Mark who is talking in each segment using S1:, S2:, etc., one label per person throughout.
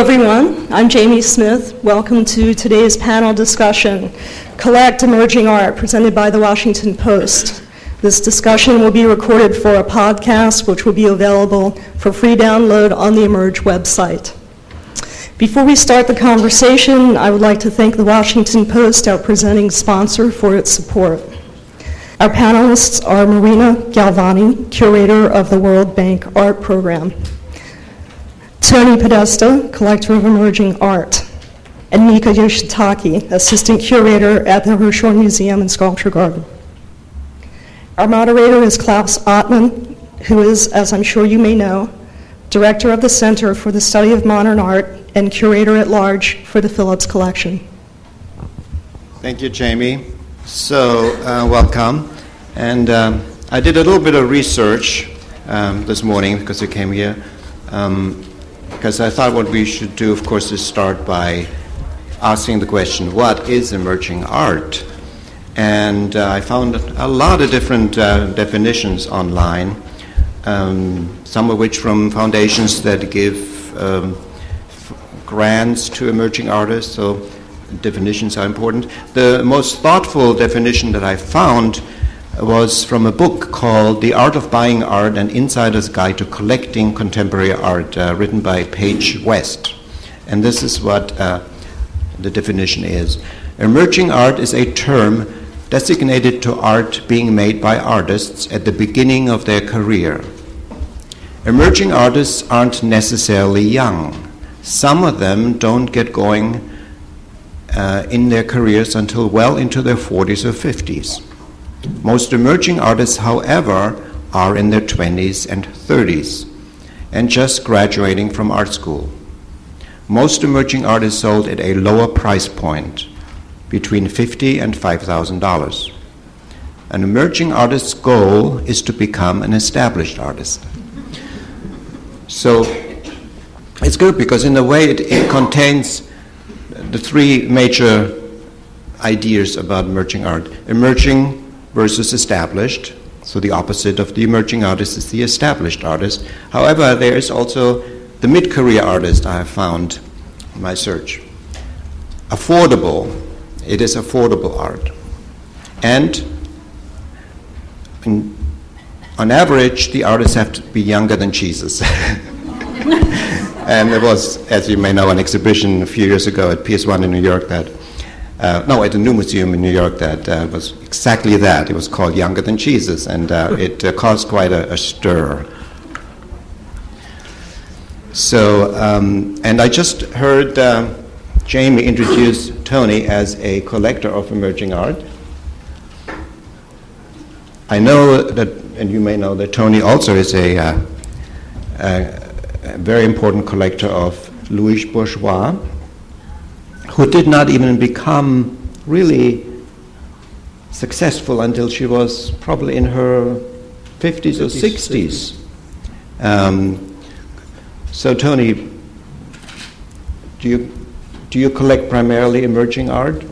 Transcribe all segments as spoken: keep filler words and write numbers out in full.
S1: everyone. I'm Jamie Smith. Welcome to today's panel discussion, Collect Emerging Art, presented by the Washington Post. This discussion will be recorded for a podcast, which will be available for free download on the Emerge website. Before we start the conversation, I would like to thank the Washington Post, our presenting sponsor, for its support. Our panelists are Marina Galvani, curator of the World Bank Art Program, Tony Podesta, collector of emerging art, and Mika Yoshitake, assistant curator at the Hirshhorn Museum and Sculpture Garden. Our moderator is Klaus Ottman, who is, as I'm sure you may know, director of the Center for the Study of Modern Art and curator at large for the Phillips Collection.
S2: Thank you, Jamie. So, uh, welcome. And um, I did a little bit of research um, this morning because I came here. Um, because I thought what we should do, of course, is start by asking the question, what is emerging art? And uh, I found a lot of different uh, definitions online, um, some of which from foundations that give um, f- grants to emerging artists, so definitions are important. The most thoughtful definition that I found was from a book called The Art of Buying Art, An Insider's Guide to Collecting Contemporary Art, uh, written by Paige West. And this is what uh, the definition is. Emerging art is a term designated to art being made by artists at the beginning of their career. Emerging artists aren't necessarily young. Some of them don't get going uh, in their careers until well into their forties or fifties. Most emerging artists, however, are in their twenties and thirties and just graduating from art school. Most emerging art is sold at a lower price point, between fifty thousand dollars and five thousand dollars. An emerging artist's goal is to become an established artist. So it's good because in a way it, it contains the three major ideas about emerging art. Emerging versus established. So the opposite of the emerging artist is the established artist. However, there is also the mid-career artist I have found in my search. Affordable. It is affordable art. And in, on average, the artists have to be younger than Jesus. And there was, as you may know, an exhibition a few years ago at P S one in New York that Uh, no, at the New Museum in New York that uh, was exactly that. It was called Younger Than Jesus, and uh, it uh, caused quite a, a stir. So, um, and I just heard uh, Jamie introduce Tony as a collector of emerging art. I know that, and you may know that Tony also is a, uh, a, a very important collector of Louise Bourgeois, who did not even become really successful until she was probably in her fifties or sixties. Um, so, Tony, do you do you collect primarily emerging art?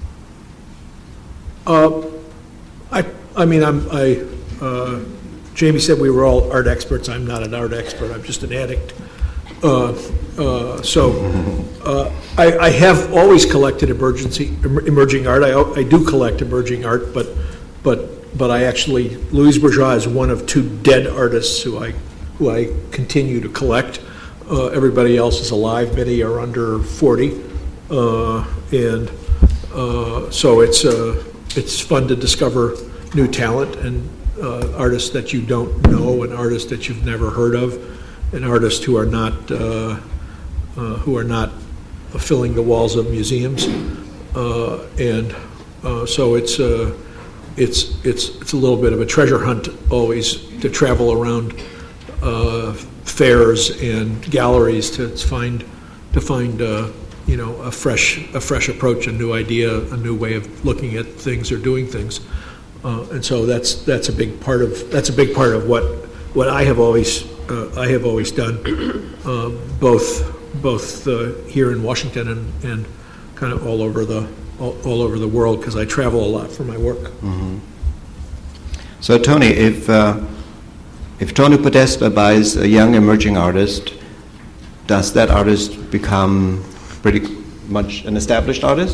S3: Uh, I I mean, I'm I. Uh, Jamie said we were all art experts. I'm not an art expert. I'm just an addict. Uh, uh, so uh, I, I have always collected emergency, emerging art. I, I do collect emerging art, but but but I actually Louise Bourgeois is one of two dead artists who I who I continue to collect. Uh, everybody else is alive. Many are under forty, uh, and uh, so it's uh, it's fun to discover new talent and uh, artists that you don't know and artists that you've never heard of. And artists who are not uh, uh, who are not filling the walls of museums, uh, and uh, so it's uh, it's it's it's a little bit of a treasure hunt always to travel around uh, fairs and galleries to find to find uh, you know a fresh a fresh approach, a new idea, a new way of looking at things or doing things, uh, and so that's that's a big part of that's a big part of what what I have always. Uh, I have always done, uh, both both uh, here in Washington and, and kind of all over the all, all over the world because I travel a lot for my work.
S2: Mm-hmm. So Tony, if uh, if Tony Podesta buys a young emerging artist, does that artist become pretty much an established artist?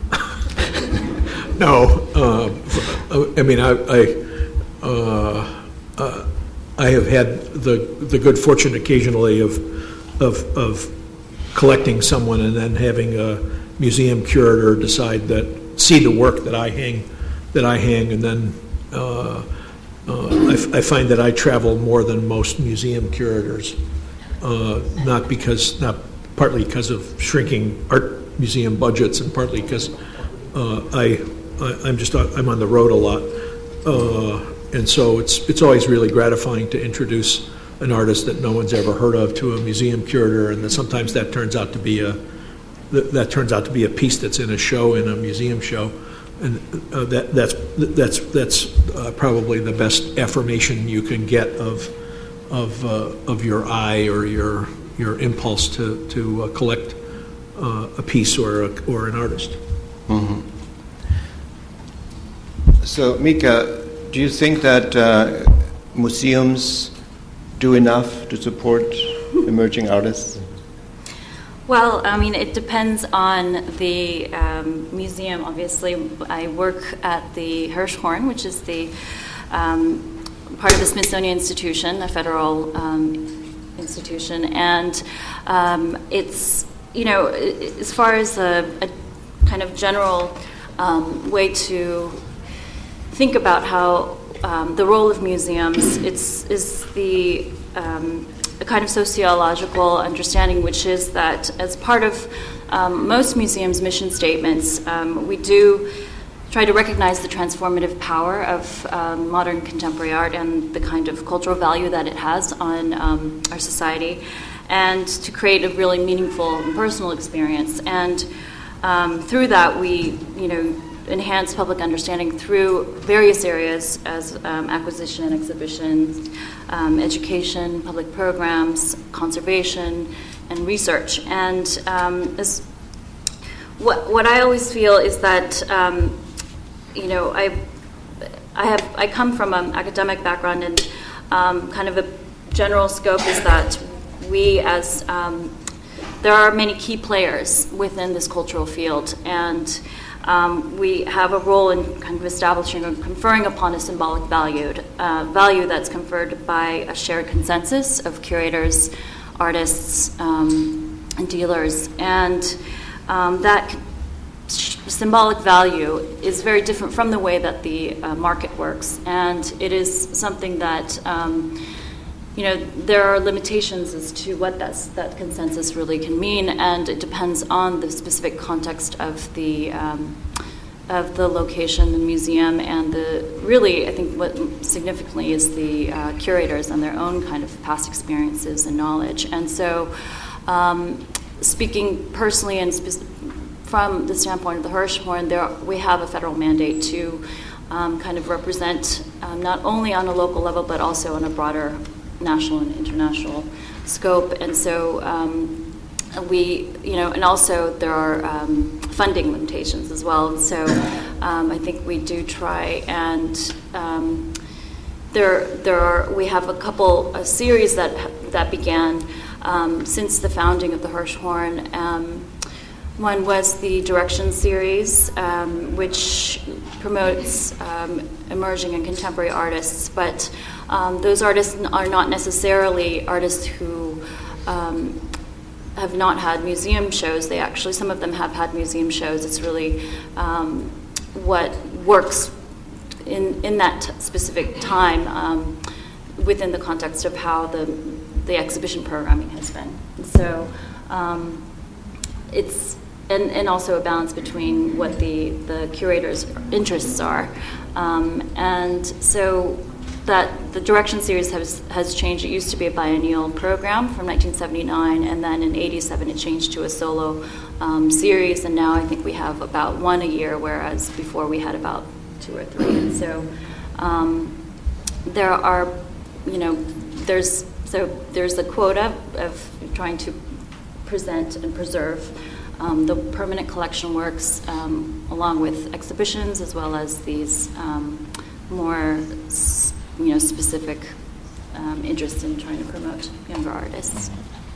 S3: No, uh, I mean, I, I, uh, uh, I have had the the good fortune occasionally of, of, of collecting someone and then having a museum curator decide that, see the work that I hang, that I hang, and then uh, uh, I, f- I find that I travel more than most museum curators, uh, not because, not partly because of shrinking art museum budgets, and partly because uh, I. I'm just I'm on the road a lot, uh, and so it's it's always really gratifying to introduce an artist that no one's ever heard of to a museum curator, and then sometimes that turns out to be a that, that turns out to be a piece that's in a show, in a museum show, and uh, that that's that's that's uh, probably the best affirmation you can get of of uh, of your eye or your your impulse to to uh, collect uh, a piece or a, or an artist.
S2: Mm-hmm. So, Mika, do you think that uh, museums do enough to support emerging artists?
S4: Well, I mean, it depends on the um, museum. Obviously, I work at the Hirshhorn, which is the um, part of the Smithsonian Institution, a federal um, institution, and um, it's, you know, as far as a, a kind of general um, way to think about how um, the role of museums, it's is the um, a kind of sociological understanding, which is that as part of um, most museums' mission statements, um, we do try to recognize the transformative power of um, modern contemporary art and the kind of cultural value that it has on um, our society, and to create a really meaningful and personal experience. And um, through that, we, you know, enhance public understanding through various areas as um, acquisition and exhibition, um, education, public programs, conservation, and research. And um, as what what I always feel is that um, you know I I have I come from an academic background, and um, kind of a general scope is that we as um, there are many key players within this cultural field, and Um, we have a role in kind of establishing or conferring upon a symbolic value, uh, value that's conferred by a shared consensus of curators, artists, um, and dealers. And um, that symbolic value is very different from the way that the uh, market works. And it is something that, um, you know, there are limitations as to what that's, that consensus really can mean, and it depends on the specific context of the um, of the location, the museum, and the really, I think, what significantly is the uh, curators and their own kind of past experiences and knowledge. And so, um, speaking personally and spe- from the standpoint of the Hirshhorn, there we have a federal mandate to um, kind of represent um, not only on a local level but also on a broader national and international scope. And so um, we, you know, and also there are um, funding limitations as well. And so um, I think we do try, and um, there there are we have a couple a series that that began um, since the founding of the Hirshhorn. Um, One was the Direction series, um, which promotes um, emerging and contemporary artists, but um, those artists are not necessarily artists who um, have not had museum shows. They actually, some of them have had museum shows. It's really um, what works in in that specific time um, within the context of how the the exhibition programming has been. So um, it's And, and also a balance between what the, the curator's interests are. Um, and so that the Direction series has, has changed. It used to be a biennial program from nineteen seventy-nine, and then in eighty-seven it changed to a solo um, series, and now I think we have about one a year, whereas before we had about two or three. And so um, there are, you know, there's, so there's a quota of trying to present and preserve Um, the permanent collection works um, along with exhibitions, as well as these um, more, you know, specific um, interests in trying to promote younger artists.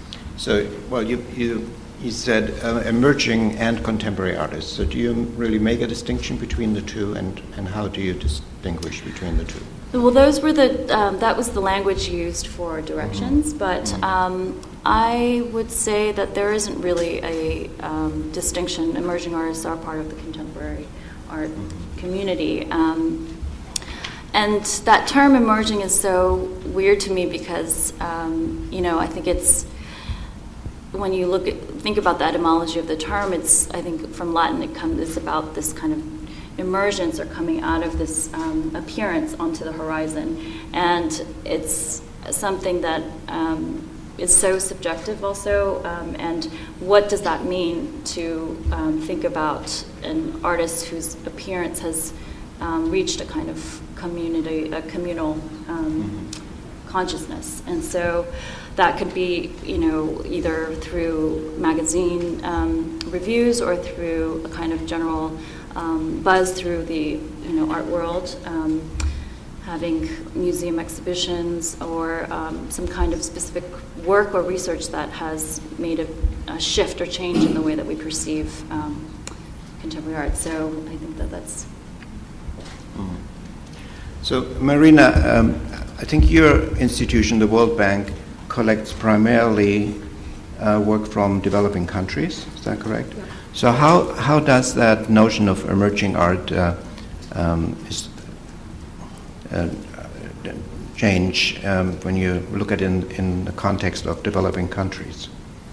S2: So, well, you you you said uh, emerging and contemporary artists. So, do you really make a distinction between the two, and, and how do you distinguish between the two?
S4: Well, those were the um, that was the language used for directions, mm-hmm. but mm-hmm. Um, I would say that there isn't really a um, distinction. Emerging artists are part of the contemporary art mm-hmm. community, um, and that term "emerging" is so weird to me because um, you know I think it's when you look at think about the etymology of the term. It's I think from Latin it comes it's about this kind of emergence or coming out of this um, appearance onto the horizon, and it's something that um, is so subjective also, um, and what does that mean to um, think about an artist whose appearance has um, reached a kind of community, a communal um, consciousness, and so that could be, you know, either through magazine um, reviews or through a kind of general Um, buzz through the you know art world, um, having museum exhibitions or um, some kind of specific work or research that has made a, a shift or change in the way that we perceive um, contemporary art. So I think that that's.
S2: Mm. So Marina, um, I think your institution, the World Bank, collects primarily uh, work from developing countries. Is that correct? Yeah. So how how does that notion of emerging art uh, um, is, uh, change um, when you look at it in, in the context of developing countries?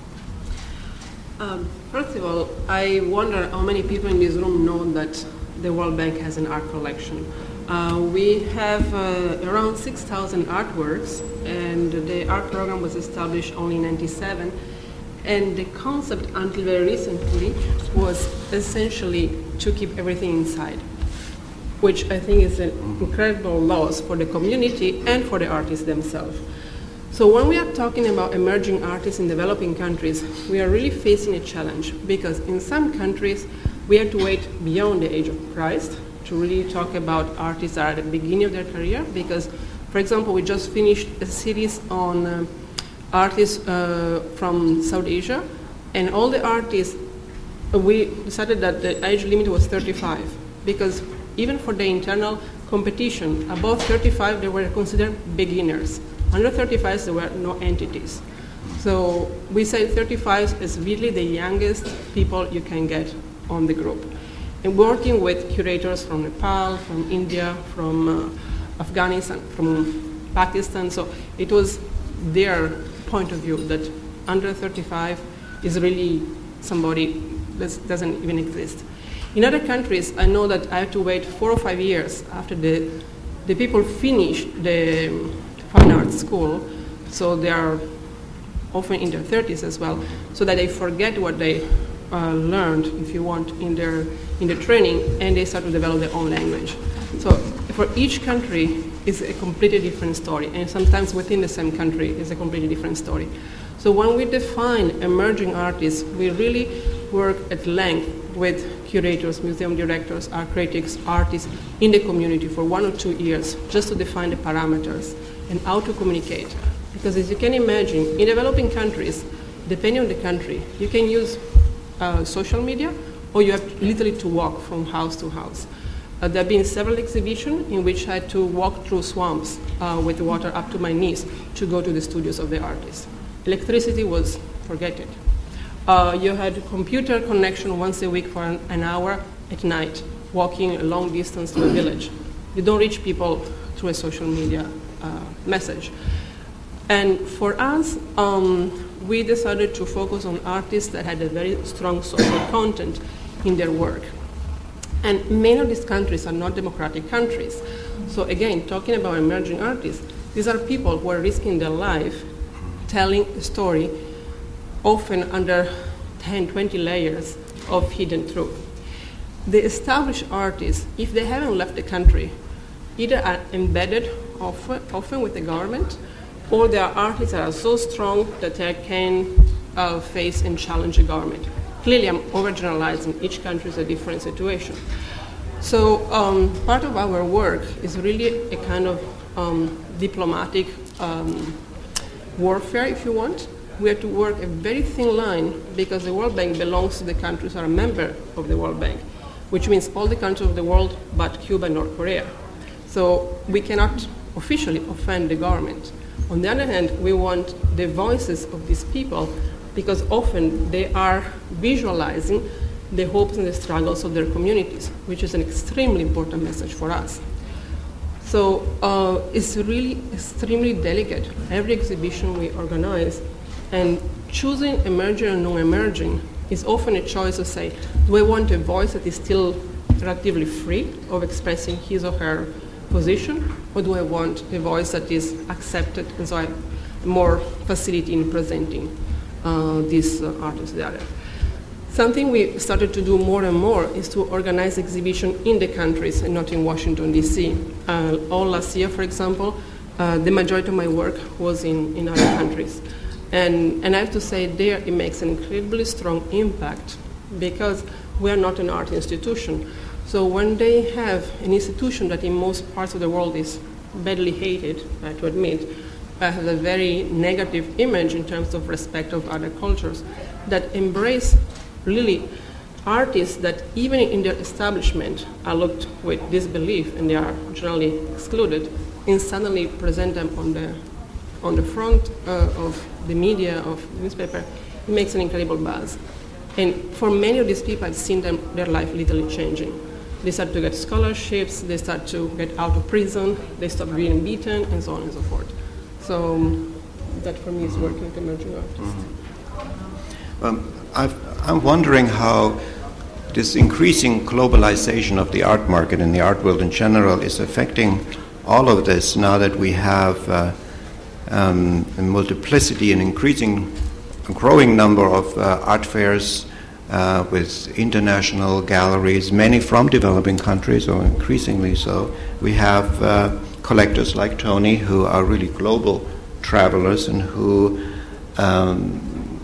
S5: Um, first of all, I wonder how many people in this room know that the World Bank has an art collection. Uh, we have uh, around six thousand artworks, and the art program was established only in ninety-seven. And the concept until very recently was essentially to keep everything inside, which I think is an incredible loss for the community and for the artists themselves. So when we are talking about emerging artists in developing countries, we are really facing a challenge, because in some countries we have to wait beyond the age of Christ to really talk about artists that are at the beginning of their career, because, for example, we just finished a series on uh, artists uh, from South Asia, and all the artists, uh, we decided that the age limit was thirty-five, because even for the internal competition, above thirty-five they were considered beginners. Under thirty-five there were no entities. So we say thirty-five is really the youngest people you can get on the group. And working with curators from Nepal, from India, from uh, Afghanistan, from Pakistan, so it was their point of view that under thirty-five is really somebody that doesn't even exist. In other countries, I know that I have to wait four or five years after the the people finish the fine arts school, so they are often in their thirties as well, so that they forget what they uh, learned, if you want, in their in the training, and they start to develop their own language. So for each country, is a completely different story, and sometimes within the same country is a completely different story. So when we define emerging artists, we really work at length with curators, museum directors, art critics, artists in the community for one or two years, just to define the parameters and how to communicate. Because as you can imagine, in developing countries, depending on the country, you can use uh, social media, or you have literally to walk from house to house. Uh, there have been several exhibitions in which I had to walk through swamps uh, with water up to my knees to go to the studios of the artists. Electricity was, forget it. Uh, you had computer connection once a week for an, an hour at night, walking a long distance to a village. You don't reach people through a social media uh, message. And for us, um, we decided to focus on artists that had a very strong social content in their work. And many of these countries are not democratic countries. So again, talking about emerging artists, these are people who are risking their life telling a story, often under ten, twenty layers of hidden truth. The established artists, if they haven't left the country, either are embedded often, often with the government, or they are artists that are so strong that they can uh, face and challenge the government. Clearly, I'm overgeneralizing. Each country is a different situation. So um, part of our work is really a kind of um, diplomatic um, warfare, if you want, we have to work a very thin line because the World Bank belongs to the countries that are a member of the World Bank, which means all the countries of the world but Cuba and North Korea. So we cannot officially offend the government. On the other hand, we want the voices of these people because often they are visualizing the hopes and the struggles of their communities, which is an extremely important message for us. So uh, it's really extremely delicate, every exhibition we organize, and choosing emerging and non-emerging is often a choice to say, do I want a voice that is still relatively free of expressing his or her position, or do I want a voice that is accepted and so I have more facility in presenting uh, these uh, artists there? Something we started to do more and more is to organize exhibition in the countries and not in Washington, D C. Uh, all last year, for example, uh, the majority of my work was in, in other countries. And, and I have to say there it makes an incredibly strong impact because we are not an art institution. So when they have an institution that in most parts of the world is badly hated, I have to admit, uh, has a very negative image in terms of respect of other cultures, that embrace really artists that even in their establishment are looked with disbelief and they are generally excluded, and suddenly present them on the on the front uh, of the media, of the newspaper, it makes an incredible buzz. And for many of these people, I've seen them, their life literally changing. They start to get scholarships, they start to get out of prison, they stop being beaten, and so on and so forth. So um, that for me is working with emerging artists.
S2: Mm-hmm. Um, I've, I'm wondering how this increasing globalization of the art market and the art world in general is affecting all of this now that we have uh, um, a multiplicity and increasing, a growing number of uh, art fairs uh, with international galleries, many from developing countries, or increasingly so. We have uh, collectors like Tony who are really global travelers and who um,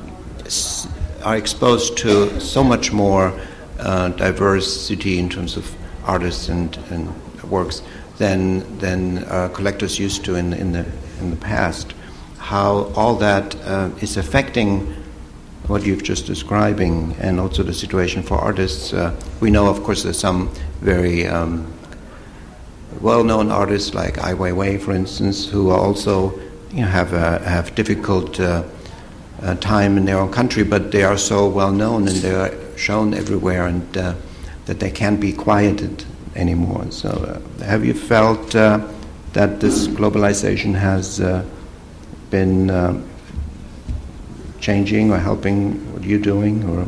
S2: s- are exposed to so much more uh, diversity in terms of artists and, and works than than uh, collectors used to in, in the in the past. How all that uh, is affecting what you've just describing, and also the situation for artists. Uh, we know, of course, there's some very um, well-known artists like Ai Weiwei, for instance, who are also you know, have a, have difficult uh, uh, time in their own country, but they are so well-known and they are shown everywhere, and uh, that they can't be quieted anymore. So, uh, have you felt uh, that this globalization has uh, been uh, changing or helping what you're doing, or?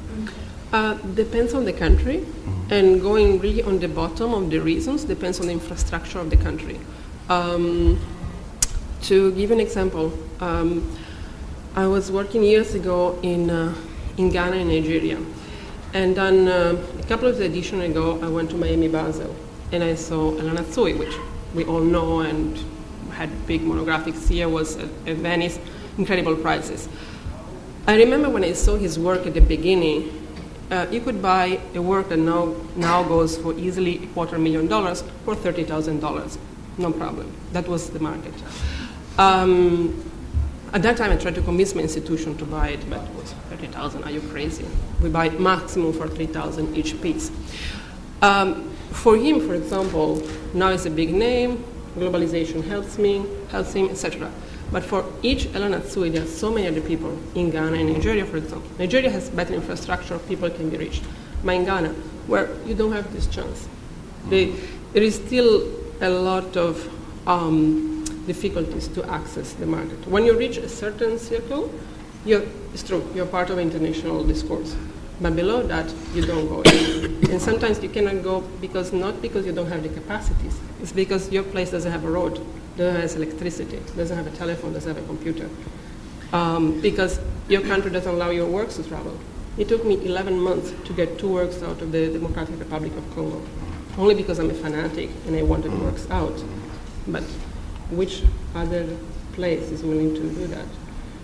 S5: Uh, depends on the country, mm-hmm. and going really on the bottom of the reasons depends on the infrastructure of the country. Um, to give an example, um, I was working years ago in uh, in Ghana and Nigeria, and then uh, a couple of editions ago I went to Miami Basel and I saw Elena Tsui, which we all know and had big monographics here, was at, at Venice, incredible prizes. I remember when I saw his work at the beginning, uh, you could buy a work that now, now goes for easily a quarter million dollars for thirty thousand dollars. No problem. That was the market. Um, at that time, I tried to convince my institution to buy it, but it was thirty thousand dollars. Are you crazy? We buy it maximum for three thousand dollars each piece. Um, for him, for example, now it's a big name, globalization helps me, helps him, et cetera. But for each Elena Tsui, there are so many other people in Ghana and Nigeria, for example. Nigeria has better infrastructure, people can be reached. But in Ghana, where you don't have this chance, they, there is still a lot of um, difficulties to access the market. When you reach a certain circle, you're, it's true, you're part of international discourse. But below that, you don't go in. And sometimes you cannot go because not because you don't have the capacities, it's because your place doesn't have a road, doesn't have electricity, doesn't have a telephone, doesn't have a computer. Um, because your country doesn't allow your works to travel. It took me eleven months to get two works out of the Democratic Republic of Congo, only because I'm a fanatic and I wanted works out. But which other place is willing to do that?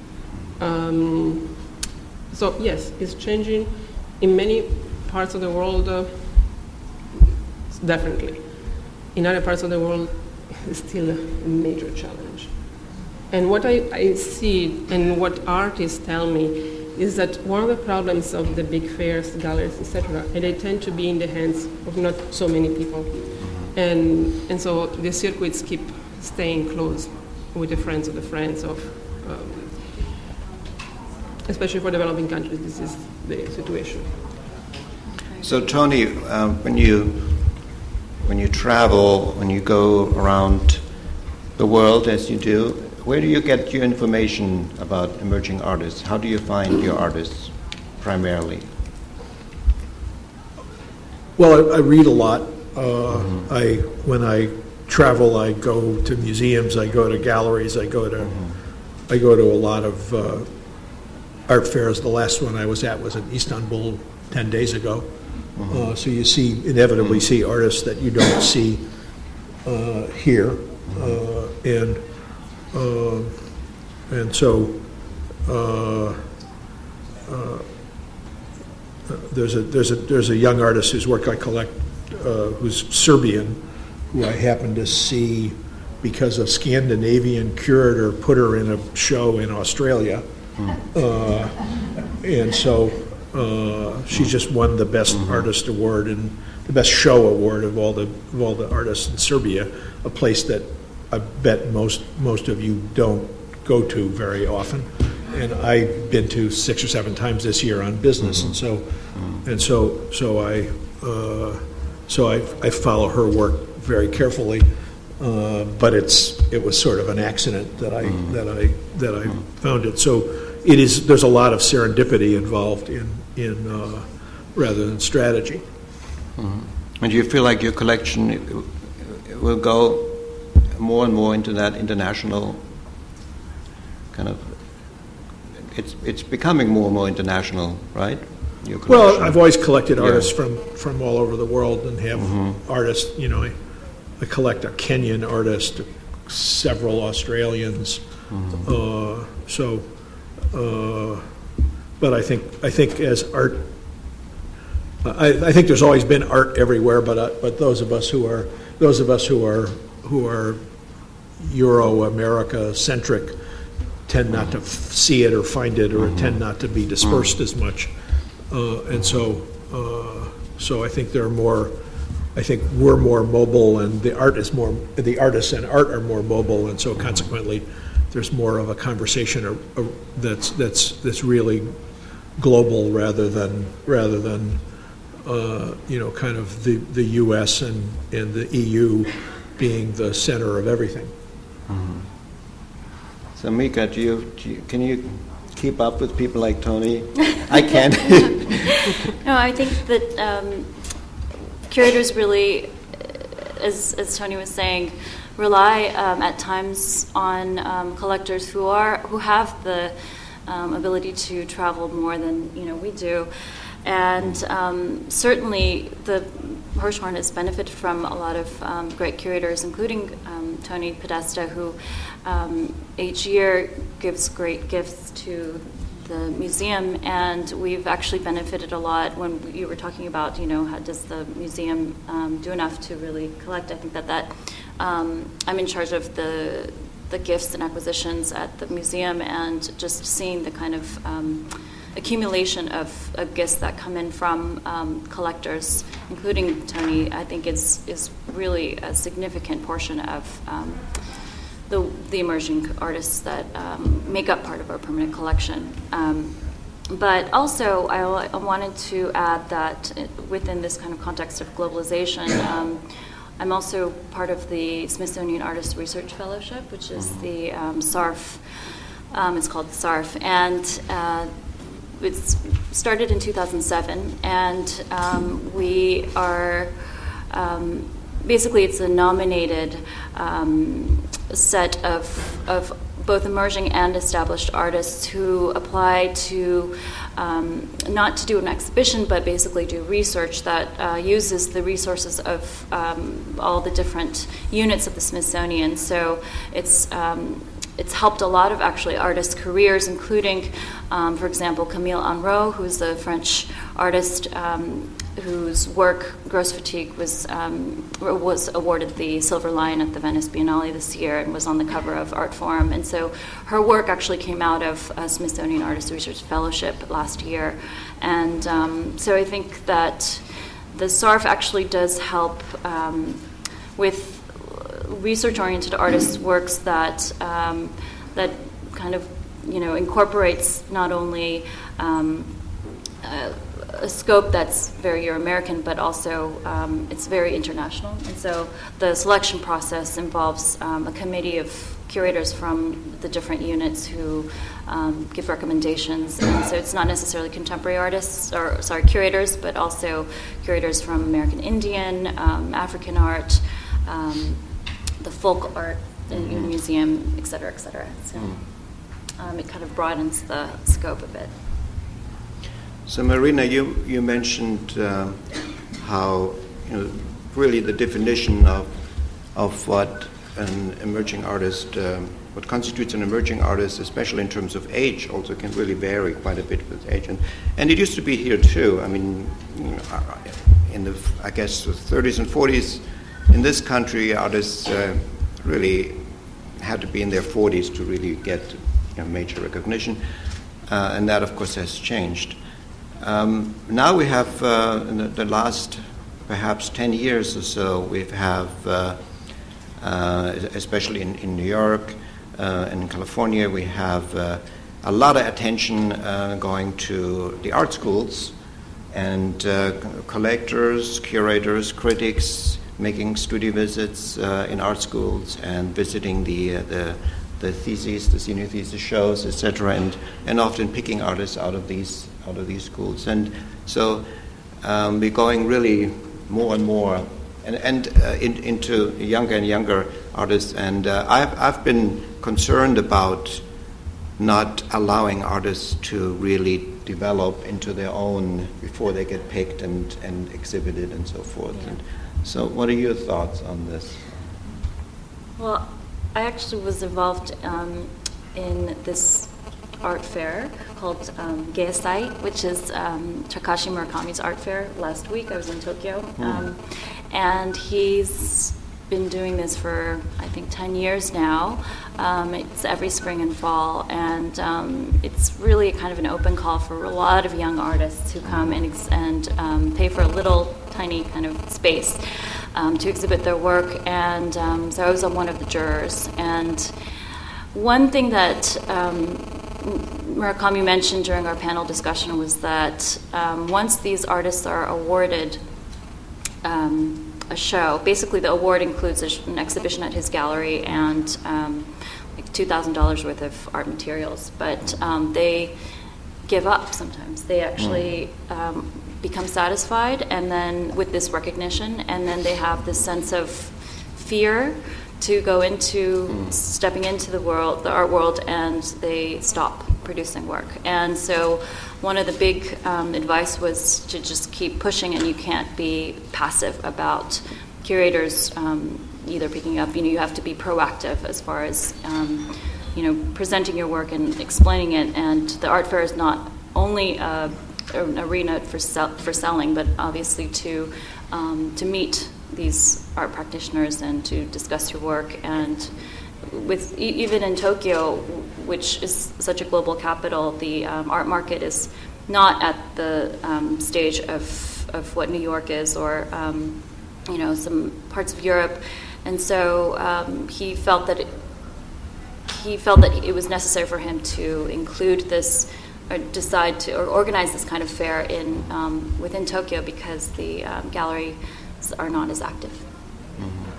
S5: Um, so yes, it's changing in many parts of the world, uh, definitely. In other parts of the world, it's still a major challenge. And what I, I see and what artists tell me is that one of the problems of the big fairs, galleries, et cetera, and they tend to be in the hands of not so many people. And, and so the circuits keep staying close with the friends of the friends of, um, especially for developing countries, this is the situation.
S2: So Tony, uh, when you when you travel, when you go around the world as you do, where do you get your information about emerging artists? How do you find your artists primarily?
S3: Well, I, I read a lot. Uh, mm-hmm. I when I travel, I go to museums, I go to galleries, I go to mm-hmm. I go to a lot of uh, art fairs. The last one I was at was in Istanbul ten days ago. Mm-hmm. Uh, so you see, inevitably see artists that you don't see uh, here, uh, and uh, and so uh, uh, there's a there's a there's a young artist whose work I collect, uh, who's Serbian, who I happened to see because a Scandinavian curator put her in a show in Australia, uh, and so. Uh, she just won the best mm-hmm. artist award and the best show award of all the of all the artists in Serbia, a place that I bet most most of you don't go to very often, and I've been to six or seven times this year on business, mm-hmm. and so mm-hmm. and so so I uh, so I I follow her work very carefully, uh, but it's it was sort of an accident that I mm-hmm. that I that I mm-hmm. found it so. It is. There's a lot of serendipity involved in in uh, rather than strategy.
S2: Mm-hmm. And do you feel like your collection will go more and more into that international kind of? It's it's becoming more and more international, right? Your
S3: well, I've always collected artists yeah. from, from all over the world and have mm-hmm. artists. You know, I, I collect a Kenyan artist, several Australians. Mm-hmm. Uh, so. Uh, but I think I think as art, I, I think there's always been art everywhere. But uh, but those of us who are those of us who are who are Euro America centric tend not to f- see it or find it, or mm-hmm. tend not to be dispersed mm-hmm. as much. Uh, and so uh, so I think there are more. I think we're more mobile, and the art is more. The artists and art are more mobile, and so consequently. There's more of a conversation uh, uh, that's that's that's really global rather than rather than uh, you know kind of the, the U S and, and the E U being the center of everything.
S2: Mm-hmm. So Mika, do you, do you can you keep up with people like Tony? I can't.
S4: No, I think that um, curators really, as as Tony was saying. Rely um, at times on um, collectors who are who have the um, ability to travel more than you know we do, and um, certainly the Hirshhorn has benefited from a lot of um, great curators, including um, Tony Podesta, who um, each year gives great gifts to the museum, and we've actually benefited a lot. When you were talking about, you know, how does the museum um, do enough to really collect? I think that that um, I'm in charge of the the gifts and acquisitions at the museum, and just seeing the kind of um, accumulation of, of gifts that come in from um, collectors, including Tony, I think is is really a significant portion of. Um, The, the emerging artists that um, make up part of our permanent collection. Um, but also, I, I wanted to add that within this kind of context of globalization, um, I'm also part of the Smithsonian Artist Research Fellowship, which is the um, S A R F. Um, it's called the S A R F. And uh, it's started in two thousand seven, and um, we are... Um, basically, it's a nominated um, set of of both emerging and established artists who apply to um, not to do an exhibition, but basically do research that uh, uses the resources of um, all the different units of the Smithsonian. So it's um, it's helped a lot of actually artists' careers, including, um, for example, Camille Henrot, who's a French artist. Um, whose work, Gross Fatigue, was um, was awarded the Silver Lion at the Venice Biennale this year and was on the cover of Art Forum. And so her work actually came out of a Smithsonian Artist Research Fellowship last year. And um, so I think that the S A R F actually does help um, with research-oriented artists' works that um, that kind of, you know, incorporates not only um, uh, a scope that's very Euro-American, but also um, it's very international. And so the selection process involves um, a committee of curators from the different units who um, give recommendations. And so it's not necessarily contemporary artists, or sorry, curators, but also curators from American Indian, um, African art, um, the folk art in your museum, et cetera, et cetera. So um, it kind of broadens the scope a bit.
S2: So Marina, you, you mentioned uh, how, you know, really the definition of of what an emerging artist, um, what constitutes an emerging artist, especially in terms of age, also can really vary quite a bit with age. And, and it used to be here too. I mean, you know, in the, I guess, the thirties and forties, in this country, artists uh, really had to be in their forties to really get, you know, major recognition. Uh, and that, of course, has changed. Um, now we have, uh, in the, the last perhaps ten years or so, we have, uh, uh, especially in, in New York uh, and in California, we have uh, a lot of attention uh, going to the art schools and uh, collectors, curators, critics, making studio visits uh, in art schools and visiting the uh, the the theses, the senior thesis shows, et cetera, and and often picking artists out of these out of these schools. And so um, we're going really more and more and and uh, in, into younger and younger artists. And uh, I've I've been concerned about not allowing artists to really develop into their own before they get picked and and exhibited and so forth. Yeah. And so, what are your thoughts on this?
S4: Well, I actually was involved um, in this art fair called um, Geisai, which is um, Takashi Murakami's art fair. Last week I was in Tokyo, mm. um, and he's been doing this for, I think, ten years now. Um, it's every spring and fall, and um, it's really kind of an open call for a lot of young artists who come and, ex- and um, pay for a little tiny kind of space um, to exhibit their work. And um, so I was on one of the jurors. And one thing that um, Murakami mentioned during our panel discussion was that um, once these artists are awarded um, a show, basically the award includes a sh- an exhibition at his gallery and um, like two thousand dollars worth of art materials, but um, they give up sometimes. They actually um, become satisfied and then with this recognition, and then they have this sense of fear to go into mm. stepping into the world, the art world, and they stop producing work. And so one of the big um, advice was to just keep pushing, and you can't be passive about curators um, either picking up. You know, you have to be proactive as far as um, you know, presenting your work and explaining it. And the art fair is not only a, an arena for sell, for selling, but obviously to um, to meet these art practitioners and to discuss your work. And with e- even in Tokyo, which is such a global capital, the um, art market is not at the um, stage of of what New York is, or um, you know, some parts of Europe. And so um, he felt that it, he felt that it was necessary for him to include this, or decide to, or organize this kind of fair in um, within Tokyo, because the um, galleries are not as active.
S2: Mm-hmm.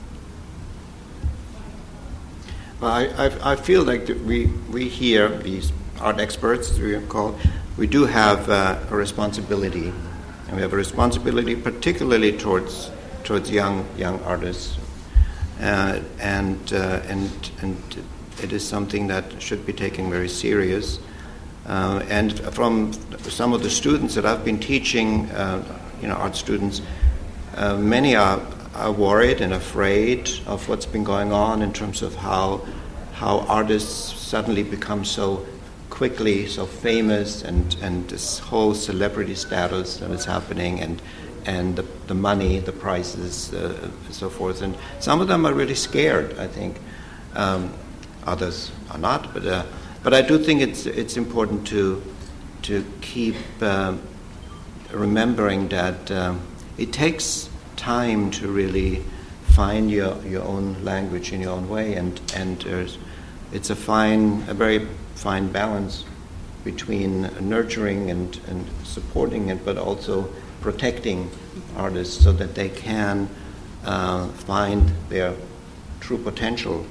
S2: Well, I, I, I feel like that we we here, these art experts, as we are called, we do have uh, a responsibility, and we have a responsibility particularly towards towards young young artists, uh, and uh, and and it is something that should be taken very serious. Uh, and from some of the students that I've been teaching, uh, you know, art students, uh, many are, are worried and afraid of what's been going on in terms of how how artists suddenly become so quickly so famous, and, and this whole celebrity status that is happening, and and the, the money, the prices, uh, so forth. And some of them are really scared, I think. Um, others are not, but uh, but I do think it's it's important to to keep uh, remembering that um, it takes time to really find your, your own language in your own way, and and there's, it's a fine, a very fine balance between nurturing and, and supporting it, but also protecting artists so that they can uh, find their true potential.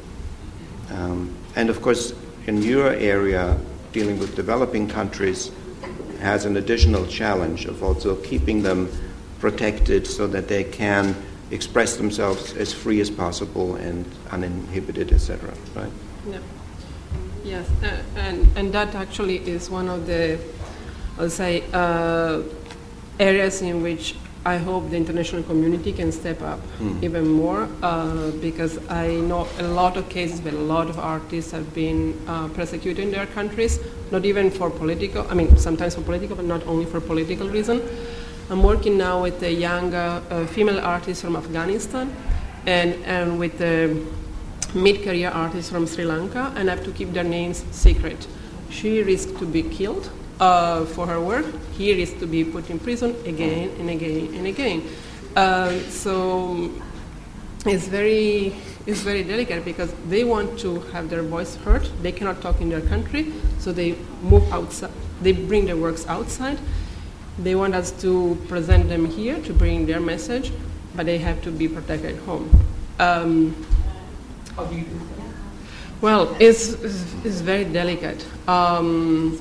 S2: Um, and of course, in your area, dealing with developing countries has an additional challenge of also keeping them protected so that they can express themselves as free as possible and uninhibited, et cetera. Right?
S5: Yeah. Yes, uh, and and that actually is one of the, I'll say, uh, areas in which I hope the international community can step up mm. even more, uh, because I know a lot of cases where a lot of artists have been uh, persecuted in their countries, not even for political, I mean, sometimes for political, but not only for political reason. I'm working now with a young uh, uh, female artist from Afghanistan, and, and with a mid-career artist from Sri Lanka, and I have to keep their names secret. She risks to be killed uh, for her work. He risks to be put in prison again and again and again. Uh, so it's very, it's very delicate because they want to have their voice heard. They cannot talk in their country, so they move outside. They bring their works outside. They want us to present them here to bring their message, but they have to be protected at home. Um, How do you do that? Well, it's, it's very delicate. Um,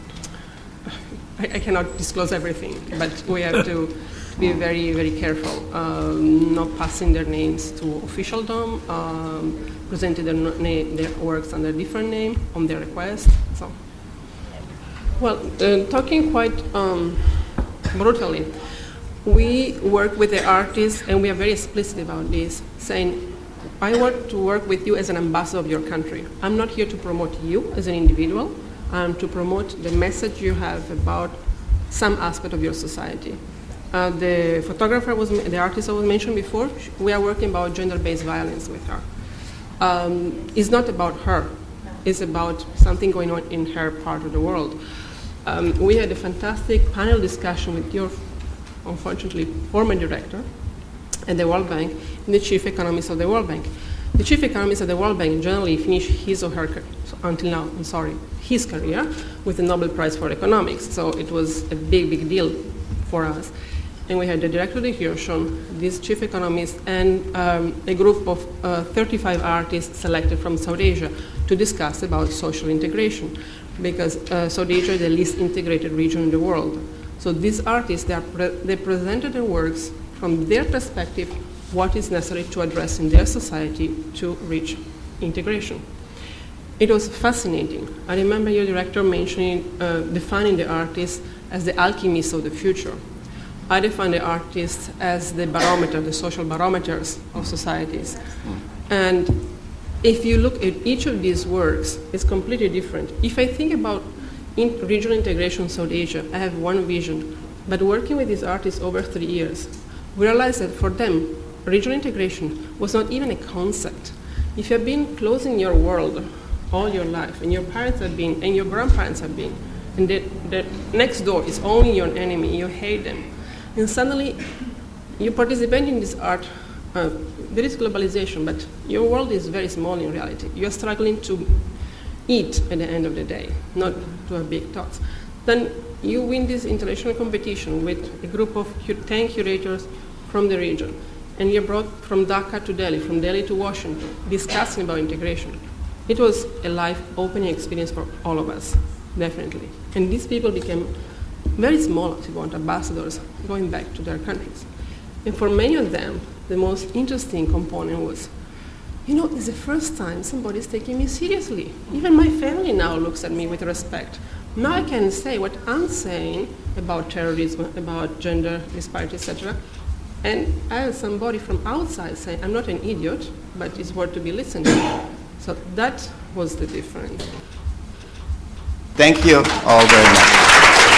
S5: I, I cannot disclose everything, but we have to be very, very careful, um, not passing their names to officialdom, um, presenting their, na- their works under a different name on their request. So, well, uh, talking quite um, brutally, we work with the artists, and we are very explicit about this, saying, I want to work with you as an ambassador of your country. I'm not here to promote you as an individual. I'm to promote the message you have about some aspect of your society. Uh, the photographer was, the artist I was mentioned before, we are working about gender-based violence with her. Um, it's not about her. It's about something going on in her part of the world. Um, we had a fantastic panel discussion with your, unfortunately, former director at the World Bank, and the chief economist of the World Bank. The chief economist of the World Bank generally finished his or her, until now, I'm sorry, his career with the Nobel Prize for Economics. So it was a big, big deal for us. And we had the director of the Hirshhorn, this chief economist, and um, a group of uh, thirty-five artists selected from South Asia to discuss about social integration, because uh, South Asia is the least integrated region in the world. So these artists, they, are pre- they presented their works from their perspective, what is necessary to address in their society to reach integration. It was fascinating. I remember your director mentioning, uh, defining the artists as the alchemists of the future. I define the artists as the barometer, the social barometers of societies. And if you look at each of these works, it's completely different. If I think about in regional integration in South Asia, I have one vision. But working with these artists over three years, we realized that for them, regional integration was not even a concept. If you've been closing your world all your life, and your parents have been, and your grandparents have been, and the, the next door is only your enemy, you hate them, and suddenly you participate in this art, uh, there is globalization, but your world is very small in reality. You are struggling to eat at the end of the day, not to have big thoughts. Then you win this international competition with a group of ten curators from the region, and you're brought from Dhaka to Delhi, from Delhi to Washington, discussing about integration. It was a life-opening experience for all of us, definitely. And these people became very small, if you want, ambassadors going back to their countries. And for many of them, the most interesting component was, you know, it's the first time somebody's taking me seriously. Even my family now looks at me with respect. Now I can say what I'm saying about terrorism, about gender disparity, et cetera. And I have somebody from outside saying, I'm not an idiot, but it's worth to be listened to. So that was the difference.
S2: Thank you all very much.